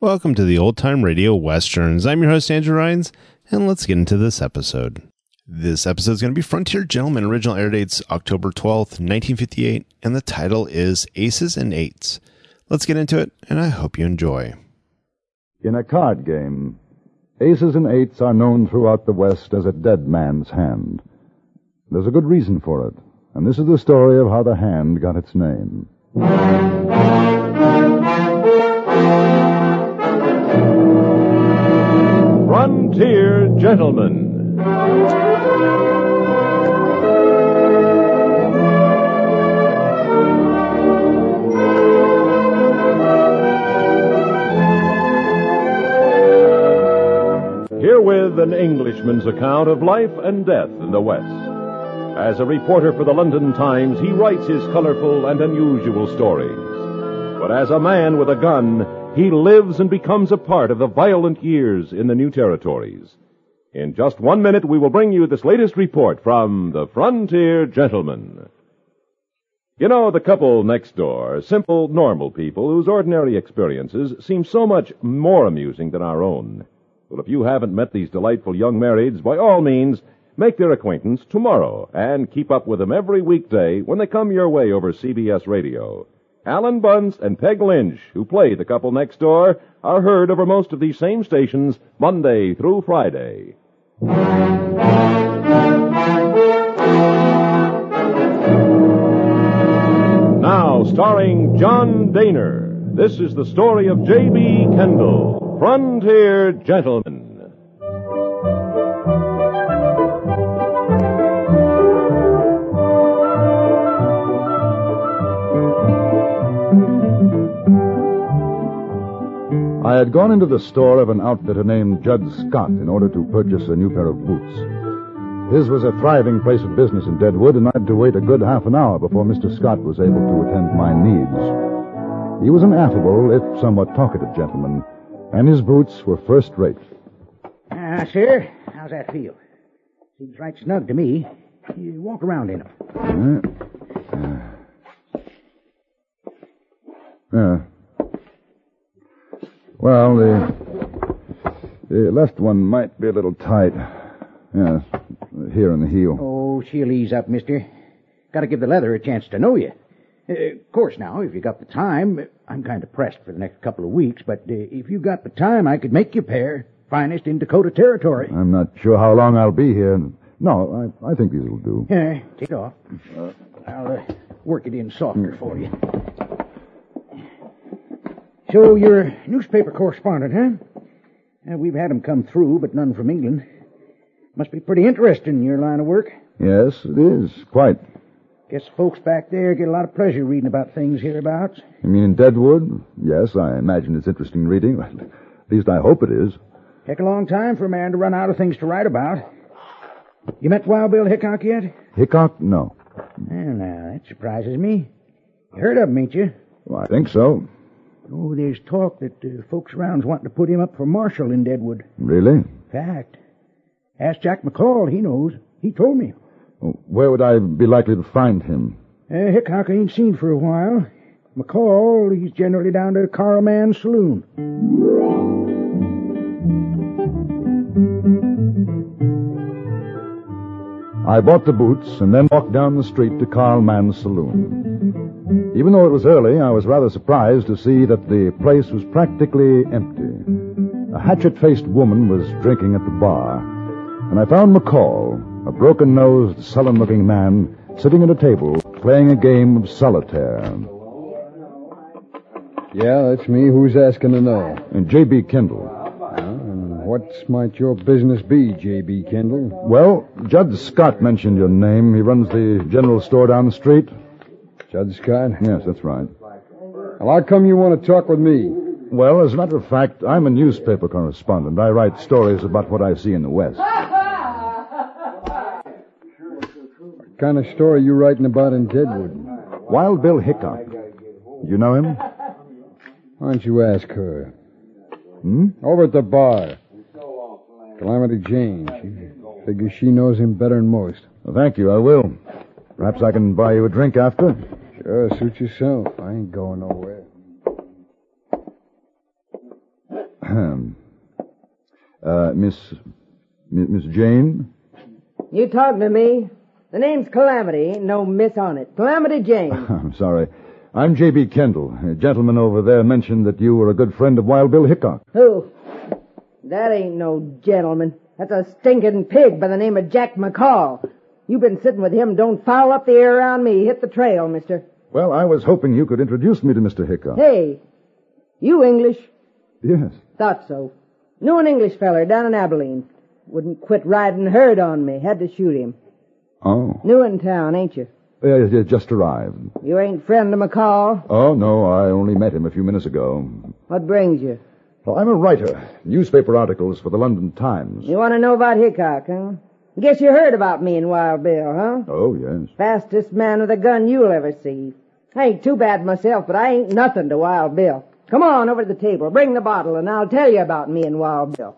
Welcome to the Old Time Radio Westerns. I'm your host, Andrew Rhynes, and let's get into this episode. This episode is going to be Frontier Gentlemen. Original air dates October 12th, 1958, and the title is Aces and Eights. Let's get into it, and I hope you enjoy. In a card game, aces and eights are known throughout the West as a dead man's hand. There's a good reason for it, and this is the story of how the hand got its name. Frontier Gentlemen. Herewith an Englishman's account of life and death in the West. As a reporter for the London Times, he writes his colorful and unusual stories. But as a man with a gun, he lives and becomes a part of the violent years in the new territories. In just 1 minute, we will bring you this latest report from the Frontier Gentlemen. You know, the couple next door, simple, normal people whose ordinary experiences seem so much more amusing than our own. Well, if you haven't met these delightful young marrieds, by all means, make their acquaintance tomorrow and keep up with them every weekday when they come your way over CBS Radio. Alan Bunce and Peg Lynch, who play the couple next door, are heard over most of these same stations Monday through Friday. Now, starring John Daner, this is the story of J.B. Kendall, Frontier Gentlemen. I had gone into the store of an outfitter named Judd Scott in order to purchase a new pair of boots. His was a thriving place of business in Deadwood, and I had to wait a good half an hour before Mr. Scott was able to attend to my needs. He was an affable, if somewhat talkative gentleman, and his boots were first-rate. Sir, how's that feel? Seems right snug to me. You walk around in them. Well, the left one might be a little tight. Yeah, here in the heel. Oh, she'll ease up, mister. Got to give the leather a chance to know you. Of course, now, if you got the time, I'm kind of pressed for the next couple of weeks, but if you got the time, I could make you a pair. Finest in Dakota Territory. I'm not sure how long I'll be here. No, I think these will do. Yeah, take it off. I'll work it in softer for you. So, you're a newspaper correspondent, huh? We've had 'em come through, but none from England. Must be pretty interesting, your line of work. Yes, it is. Quite. Guess folks back there get a lot of pleasure reading about things hereabouts. You mean in Deadwood? Yes, I imagine it's interesting reading. At least I hope it is. Take a long time for a man to run out of things to write about. You met Wild Bill Hickok yet? Hickok? No. Well, now, that surprises me. You heard of him, ain't you? Well, I think so. Oh, there's talk that folks around's wanting to put him up for marshal in Deadwood. Really? Fact. Ask Jack McCall, he knows. He told me. Where would I be likely to find him? Hickok ain't seen for a while. McCall, he's generally down to Carl Mann's saloon. I bought the boots and then walked down the street to Carl Mann's saloon. Even though it was early, I was rather surprised to see that the place was practically empty. A hatchet-faced woman was drinking at the bar, and I found McCall, a broken-nosed, sullen-looking man, sitting at a table playing a game of solitaire. Yeah, that's me. Who's asking to know? And J.B. Kendall. And what might your business be, J.B. Kendall? Well, Judd Scott mentioned your name. He runs the general store down the street. Judd Scott? Yes, that's right. Well, how come you want to talk with me? Well, as a matter of fact, I'm a newspaper correspondent. I write stories about what I see in the West. What kind of story are you writing about in Deadwood? Wild Bill Hickok. You know him? Why don't you ask her? Hmm? Over at the bar. Calamity Jane. She figures she knows him better than most. Well, thank you, I will. Perhaps I can buy you a drink after? Sure, suit yourself. I ain't going nowhere. Miss Jane? You talking to me? The name's Calamity. Ain't no miss on it. Calamity Jane. I'm sorry. I'm J.B. Kendall. A gentleman over there mentioned that you were a good friend of Wild Bill Hickok. Who? That ain't no gentleman. That's a stinking pig by the name of Jack McCall. You've been sitting with him. Don't foul up the air around me. Hit the trail, mister. Well, I was hoping you could introduce me to Mr. Hickok. Hey, you English? Yes. Thought so. Knew an English feller down in Abilene. Wouldn't quit riding herd on me. Had to shoot him. Oh. New in town, ain't you? Just arrived. You ain't friend of McCall? Oh, no, I only met him a few minutes ago. What brings you? Well, I'm a writer. Newspaper articles for the London Times. You want to know about Hickok, huh? Guess you heard about me and Wild Bill, huh? Oh, yes. Fastest man with a gun you'll ever see. I ain't too bad myself, but I ain't nothing to Wild Bill. Come on over to the table. Bring the bottle, and I'll tell you about me and Wild Bill.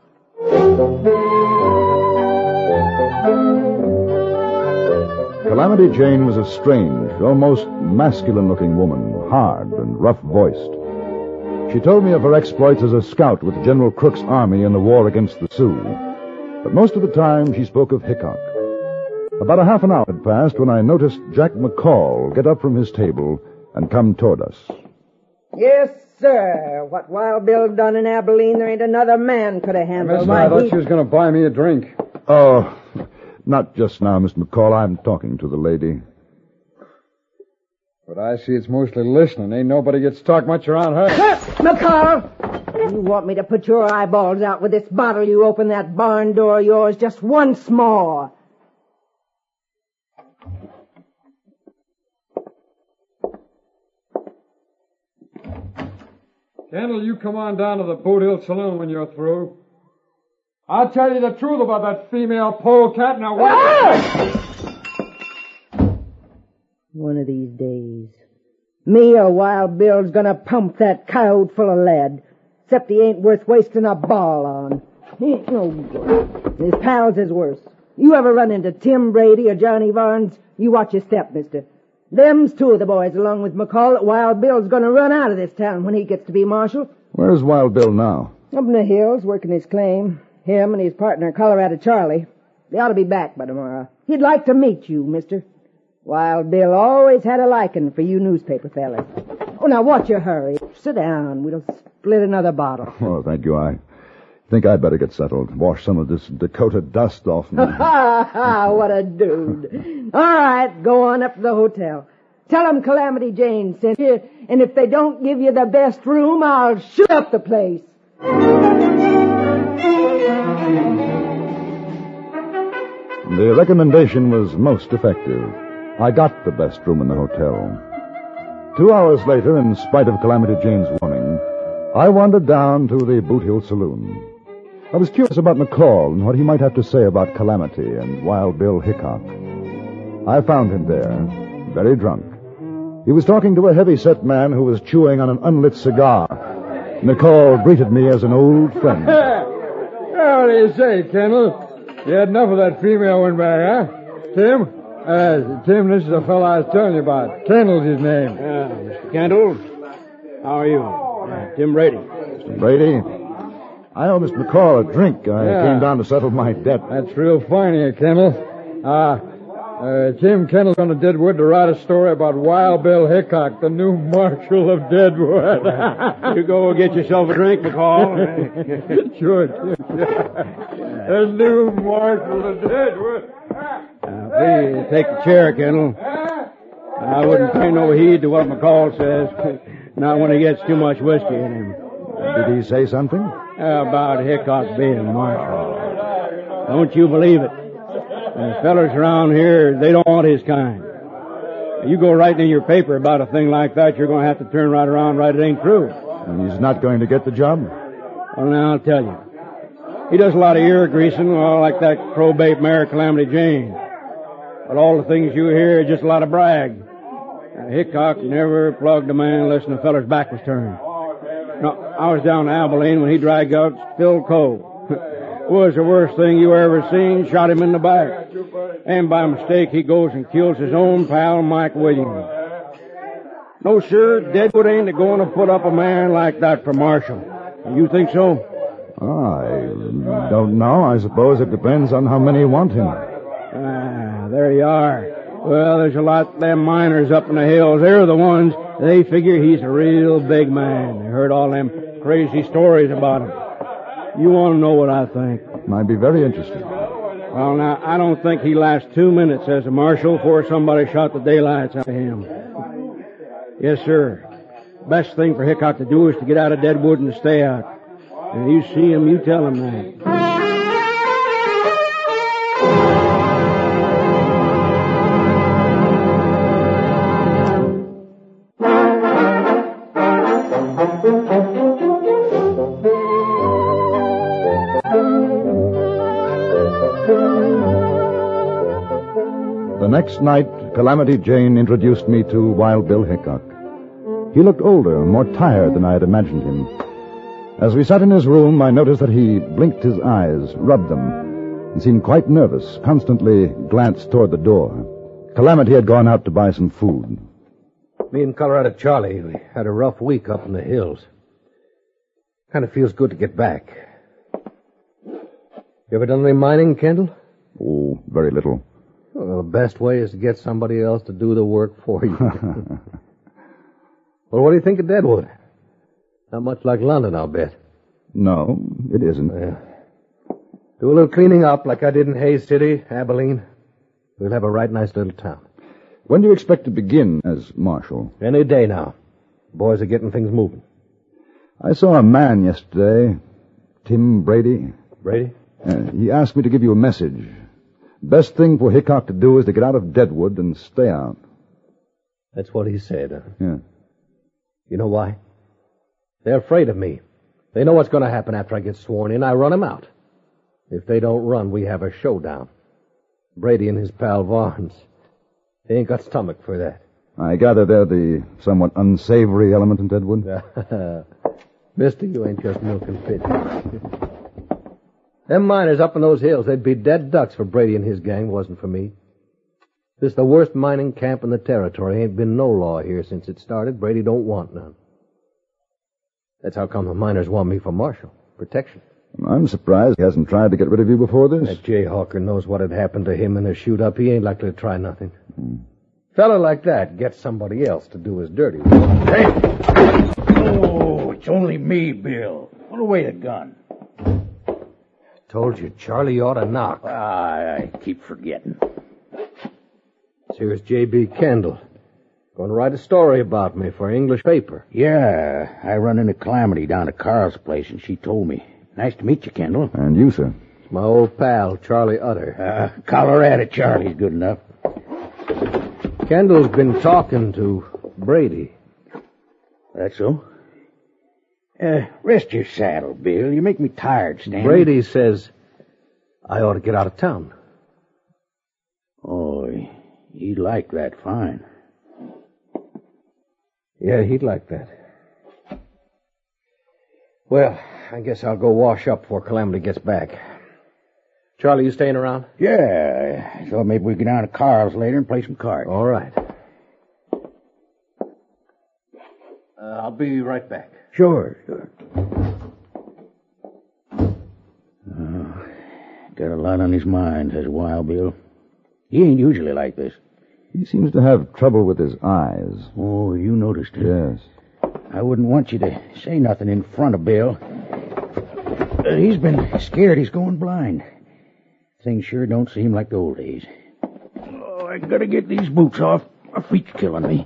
Calamity Jane was a strange, almost masculine-looking woman, hard and rough-voiced. She told me of her exploits as a scout with General Crook's army in the war against the Sioux. But most of the time, she spoke of Hickok. About a half an hour had passed when I noticed Jack McCall get up from his table and come toward us. Yes, sir. What Wild Bill done in Abilene, there ain't another man could have handled. Mister, I thought she was going to buy me a drink. Oh, not just now, Mr. McCall. I'm talking to the lady. But I see it's mostly listening. Ain't nobody gets talk much around her. McCall! You want me to put your eyeballs out with this bottle you open that barn door of yours just once more. Kendall, you come on down to the Boot Hill Saloon when you're through. I'll tell you the truth about that female polecat. Now, wait. One of these days, me or Wild Bill's gonna pump that coyote full of lead. Except he ain't worth wasting a ball on. He ain't no good. His pals is worse. You ever run into Tim Brady or Johnny Varnes? You watch your step, mister. Them's two of the boys, along with McCall, that Wild Bill's gonna run out of this town when he gets to be marshal. Where's Wild Bill now? Up in the hills, working his claim. Him and his partner, Colorado Charlie. They ought to be back by tomorrow. He'd like to meet you, mister. Wild Bill always had a liking for you newspaper fellas. Oh, now, watch your hurry. Sit down. We'll split another bottle. Oh, thank you. I think I'd better get settled. Wash some of this Dakota dust off me. What a dude. All right, go on up to the hotel. Tell them Calamity Jane sent you, and if they don't give you the best room, I'll shoot up the place. The recommendation was most effective. I got the best room in the hotel. 2 hours later, in spite of Calamity Jane's warning, I wandered down to the Boot Hill Saloon. I was curious about McCall and what he might have to say about Calamity and Wild Bill Hickok. I found him there, very drunk. He was talking to a heavy-set man who was chewing on an unlit cigar. McCall greeted me as an old friend. What do you say, Kendall? You had enough of that female one back, huh? Tim? Tim, this is the fellow I was telling you about. Kendall's his name. Mr. Kendall, how are you? Tim Brady. Mr. Brady, I owe Mr. McCall a drink. I came down to settle my debt. That's real fine of you, Kendall. Tim Kendall's on to Deadwood to write a story about Wild Bill Hickok, the new marshal of Deadwood. You go get yourself a drink, McCall. Sure, Tim. The new marshal of Deadwood. Please take a chair, Kendall. I wouldn't pay no heed to what McCall says. Not when he gets too much whiskey in him. Did he say something? About Hickok being marshal. Don't you believe it. The fellas around here, they don't want his kind. You go writing in your paper about a thing like that, you're going to have to turn right around right it ain't true. And he's not going to get the job? Well, now, I'll tell you. He does a lot of ear greasing, like that probate mare Calamity Jane. But all the things you hear are just a lot of brag. Hickok never plugged a man unless the feller's back was turned. No, I was down in Abilene when he dragged out Phil Cole. Was the worst thing you ever seen, shot him in the back. And by mistake, he goes and kills his own pal, Mike Williams. No, sir, Deadwood ain't going to put up a man like that for marshal. You think so? I don't know. I suppose it depends on how many want him. There you are. Well, there's a lot of them miners up in the hills. They're the ones. They figure he's a real big man. They heard all them crazy stories about him. You want to know what I think? I'd be very interested. Well, now, I don't think he lasts 2 minutes as a marshal before somebody shot the daylights out of him. Yes, sir. Best thing for Hickok to do is to get out of Deadwood and stay out. And if you see him, you tell him that. The next night, Calamity Jane introduced me to Wild Bill Hickok. He looked older, more tired than I had imagined him. As we sat in his room, I noticed that he blinked his eyes, rubbed them, and seemed quite nervous, constantly glanced toward the door. Calamity had gone out to buy some food. Me and Colorado Charlie, we had a rough week up in the hills. Kind of feels good to get back. You ever done any mining, Kendall? Oh, very little. Well, the best way is to get somebody else to do the work for you. Well, what do you think of Deadwood? Not much like London, I'll bet. No, it isn't. Do a little cleaning up like I did in Hayes City, Abilene. We'll have a right nice little town. When do you expect to begin as marshal? Any day now. Boys are getting things moving. I saw a man yesterday, Tim Brady. Brady? He asked me to give you a message. Best thing for Hickok to do is to get out of Deadwood and stay out. That's what he said, huh? Yeah. You know why? They're afraid of me. They know what's going to happen after I get sworn in. I run them out. If they don't run, we have a showdown. Brady and his pal Varnes. They ain't got stomach for that. I gather they're the somewhat unsavory element in Deadwood. Mister, you ain't just milking pigeons. Them miners up in those hills, they'd be dead ducks for Brady and his gang, wasn't for me. This is the worst mining camp in the territory. Ain't been no law here since it started. Brady don't want none. That's how come the miners want me for marshal. Protection. I'm surprised he hasn't tried to get rid of you before this. That jayhawker knows what had happened to him in a shoot-up. He ain't likely to try nothing. Fella like that gets somebody else to do his dirty work. Hey! Oh, it's only me, Bill. Put away the gun. Told you, Charlie, you ought to knock. I keep forgetting. Here's J.B. Kendall. Going to write a story about me for an English paper. Yeah, I run into Calamity down at Carl's place, and she told me. Nice to meet you, Kendall. And you, sir. It's my old pal, Charlie Utter. Colorado Charlie's good enough. Kendall's been talking to Brady. That's so? Rest your saddle, Bill. You make me tired standing. Brady says I ought to get out of town. Oh, he'd like that fine. Yeah, he'd like that. Well, I guess I'll go wash up before Calamity gets back. Charlie, you staying around? Yeah, I thought maybe we'd go down to Carl's later and play some cards. All right. I'll be right back. Sure. Got a lot on his mind, says Wild Bill. He ain't usually like this. He seems to have trouble with his eyes. Oh, you noticed it? Yes. I wouldn't want you to say nothing in front of Bill. He's been scared he's going blind. Things sure don't seem like the old days. Oh, I gotta get these boots off. My feet's killing me.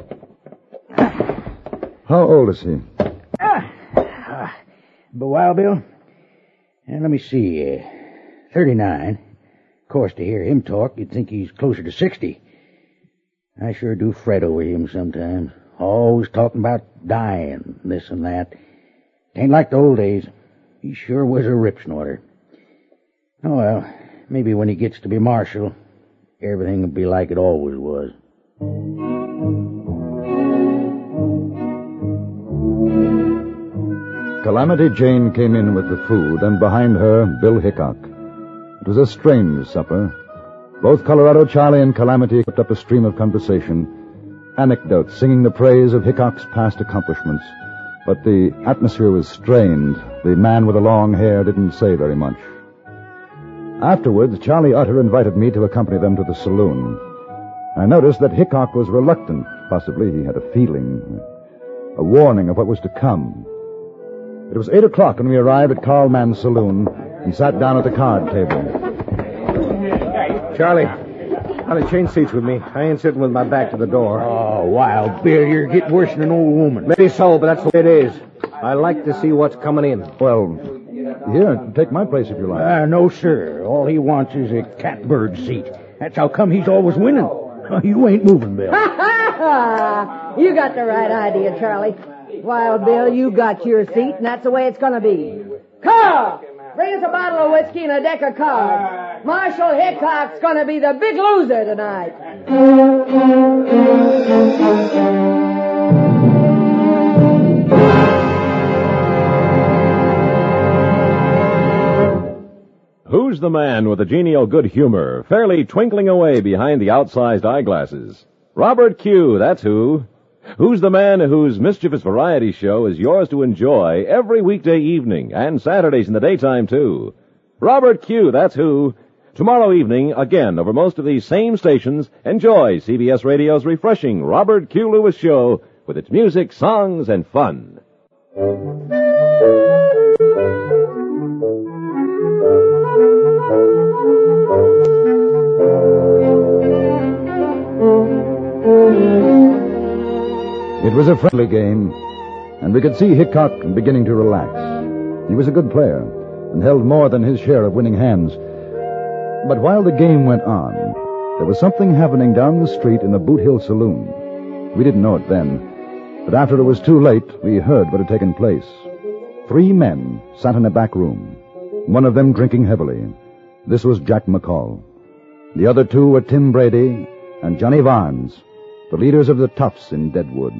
How old is he? But Wild Bill? Let me see. 39. Of course, to hear him talk, you'd think he's closer to 60. I sure do fret over him sometimes. Always talking about dying, this and that. Ain't like the old days. He sure was a rip snorter. Oh, well, maybe when he gets to be marshal, everything will be like it always was. Calamity Jane came in with the food, and behind her, Bill Hickok. It was a strange supper. Both Colorado Charlie and Calamity kept up a stream of conversation, anecdotes singing the praise of Hickok's past accomplishments, but the atmosphere was strained. The man with the long hair didn't say very much. Afterwards, Charlie Utter invited me to accompany them to the saloon. I noticed that Hickok was reluctant. Possibly he had a feeling, a warning of what was to come. It was 8 o'clock when we arrived at Carl Mann's saloon and sat down at the card table. Charlie, change seats with me. I ain't sitting with my back to the door. Oh, Wild Bill, you're getting worse than an old woman. Maybe so, but that's the way it is. I like to see what's coming in. Well, here, take my place if you like. No, sir. All he wants is a catbird seat. That's how come he's always winning. You ain't moving, Bill. You got the right idea, Charlie. Wild Bill, you got your seat, and that's the way it's going to be. Carl, bring us a bottle of whiskey and a deck of cards. Marshal Hickok's going to be the big loser tonight. Who's the man with the genial good humor, fairly twinkling away behind the outsized eyeglasses? Robert Q, that's who. Who's the man whose mischievous variety show is yours to enjoy every weekday evening and Saturdays in the daytime, too? Robert Q, that's who. Tomorrow evening, again, over most of these same stations, enjoy CBS Radio's refreshing Robert Q. Lewis show with its music, songs, and fun. It was a friendly game, and we could see Hickok beginning to relax. He was a good player and held more than his share of winning hands. But while the game went on, there was something happening down the street in the Boot Hill Saloon. We didn't know it then, but after it was too late, we heard what had taken place. 3 men sat in a back room, one of them drinking heavily. This was Jack McCall. The other 2 were Tim Brady and Johnny Varnes, the leaders of the Toughs in Deadwood.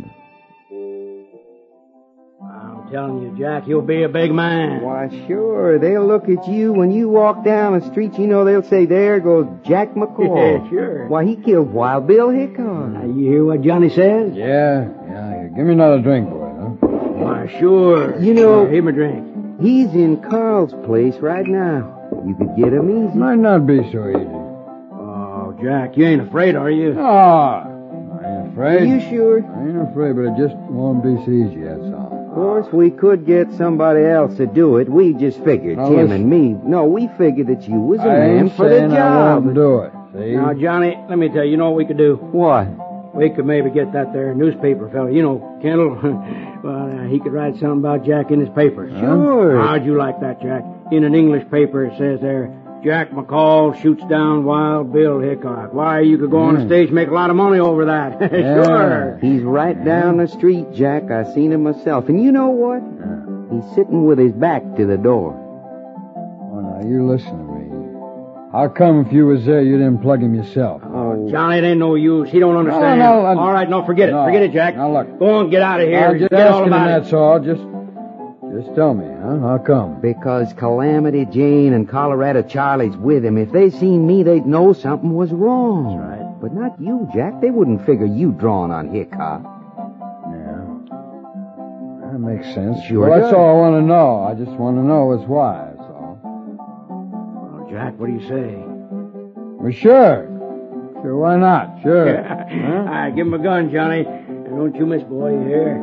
I'm telling you, Jack, you'll be a big man. Why, sure. They'll look at you when you walk down the street. You know, they'll say, there goes Jack McCall. Yeah, sure. Why, he killed Wild Bill Hickok. You hear what Johnny says? Yeah. Give me another drink, boy, huh? Why, sure. You know- Here, my drink. He's in Carl's place right now. You could get him easy. Might not be so easy. Oh, Jack, you ain't afraid, are you? Oh, I ain't Are afraid. you sure? I ain't afraid, but it just won't be so easy, that's all. Of course, we could get somebody else to do it. We just figured, Now, Tim listen. and me. No, we figured that you was a I man ain't for the saying I job. won't do it, see? Now, Johnny, let me tell you, you know what we could do? What? We could maybe get that there newspaper fella. You know, Kendall. Well, he could write something about Jack in his paper. Sure. How'd you like that, Jack? In an English paper, it says there, Jack McCall shoots down Wild Bill Hickok. Why, you could go on the stage and make a lot of money over that. Sure. He's right down the street, Jack. I seen him myself. And you know what? He's sitting with his back to the door. Oh, now, you listen to me. How come if you was there, you didn't plug him yourself? Oh, Johnny, it ain't no use. He don't understand. No, all right, no, forget it. No. Forget it, Jack. Now, look. Go on, get out of here. I'll just Forget all asking him, about it. that's all. Just tell me, huh? How come? because Calamity Jane and Colorado Charlie's with him. If they seen me, they'd know something was wrong. That's right. But not you, Jack. They wouldn't figure you drawing on Hickok. Yeah. That makes sense. Sure Well, that's does. all I want to know. I just want to know is why, that's all. Well, Jack, what do you say? Well, sure. Sure, why not? Sure. All right, give him a gun, Johnny. And don't you miss, boy, you hear?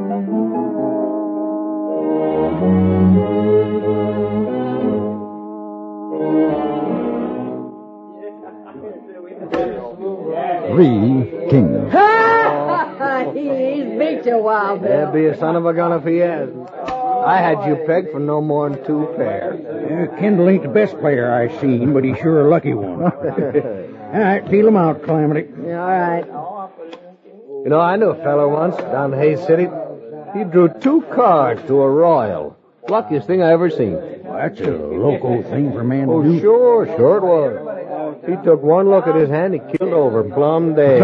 Three kings. He's beat you, Wild Bill. There'd be a son of a gun if he has. I had you pegged for no more than 2 pairs. Kendall ain't the best player I've seen, but he's sure a lucky one. All right, feel him out, Calamity. Yeah, all right. You know, I knew a fellow once down in Hayes City. He drew 2 cards to a royal. Luckiest thing I ever seen. Well, that's a loco thing for a man Oh, to do. sure it was. He took one look at his hand, he killed over plum day.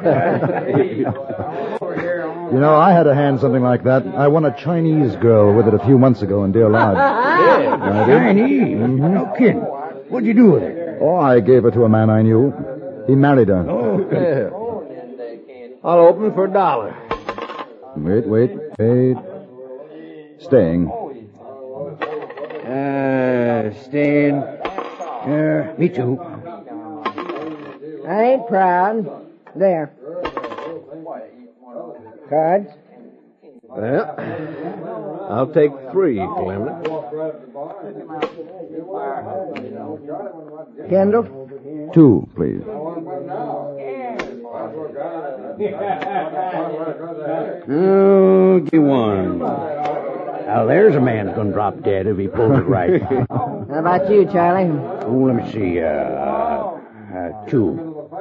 You know, I had a hand something like that. I won a Chinese girl with it a few months ago in Deer Lodge. Chinese? No kidding. What'd you do with it? Oh, I gave her to a man I knew. He married her. I'll open for $1. Wait. Staying. Staying. Me too. I ain't proud. There. Cards? Well, I'll take 3, Calamity. Kendall? 2, please. Give 1. Now, there's a man who's going to drop dead if he pulls it right. How about you, Charlie? Oh, let me see. 2.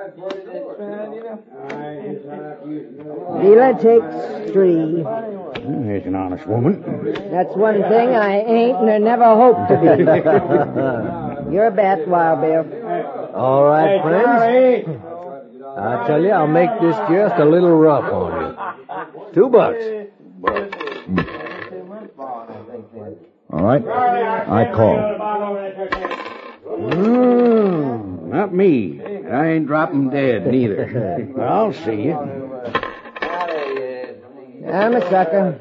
Dealer takes 3. There's an honest woman. That's one thing I ain't and never hope to be. Your bet, Wild Bill. All right, friends. I tell you, I'll make this just a little rough on you. $2. All right. I call. Not me. I ain't dropping dead, neither. I'll see you. I'm a sucker.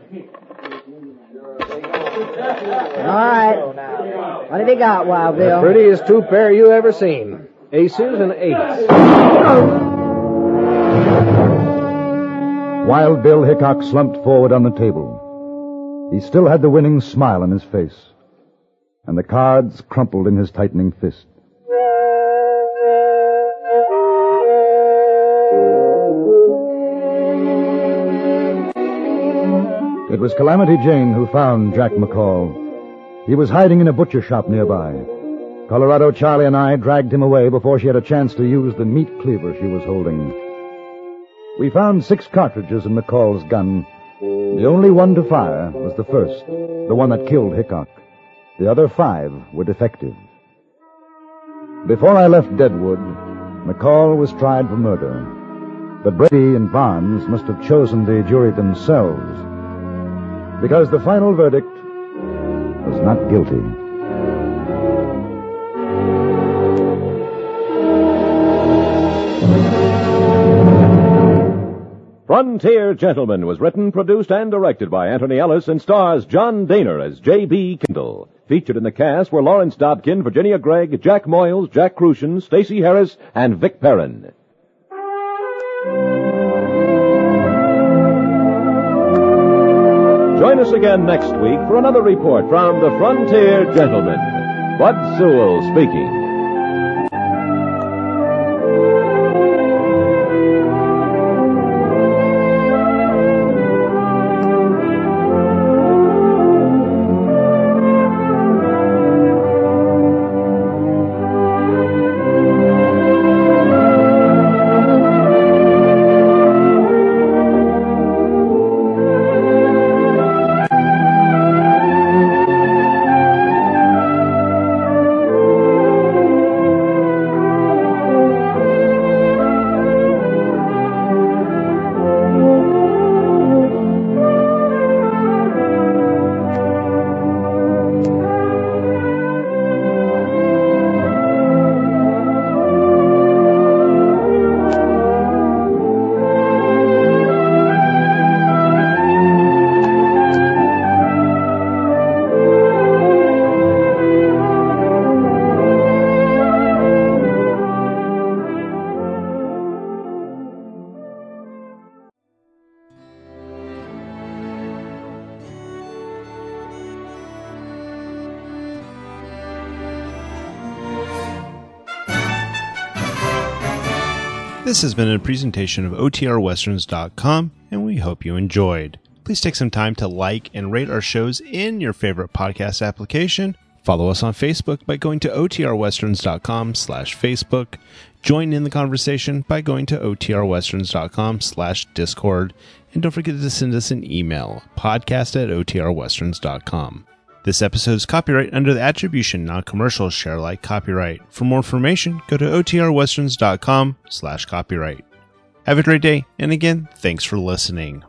All right. What have you got, Wild Bill? The prettiest 2 pair you ever seen. Aces and 8s. Wild Bill Hickok slumped forward on the table. He still had the winning smile on his face, and the cards crumpled in his tightening fist. It was Calamity Jane who found Jack McCall. He was hiding in a butcher shop nearby. Colorado Charlie and I dragged him away before she had a chance to use the meat cleaver she was holding. We found 6 cartridges in McCall's gun. The only one to fire was the first, the one that killed Hickok. The other 5 were defective. Before I left Deadwood, McCall was tried for murder. But Brady and Barnes must have chosen the jury themselves, because the final verdict was not guilty. Frontier Gentlemen was written, produced, and directed by Anthony Ellis and stars John Daner as J.B. Kendall. Featured in the cast were Lawrence Dobkin, Virginia Gregg, Jack Moyles, Jack Crucian, Stacey Harris, and Vic Perrin. Join us again next week for another report from the Frontier Gentlemen. Bud Sewell speaking. This has been a presentation of OTRWesterns.com, and we hope you enjoyed. Please take some time to like and rate our shows in your favorite podcast application. Follow us on Facebook by going to OTRWesterns.com/Facebook. Join in the conversation by going to OTRWesterns.com/Discord. And don't forget to send us an email, podcast@OTRWesterns.com. This episode is copyright under the Attribution Non-Commercial Share Alike copyright. For more information, go to OTRWesterns.com/copyright. Have a great day, and again, thanks for listening.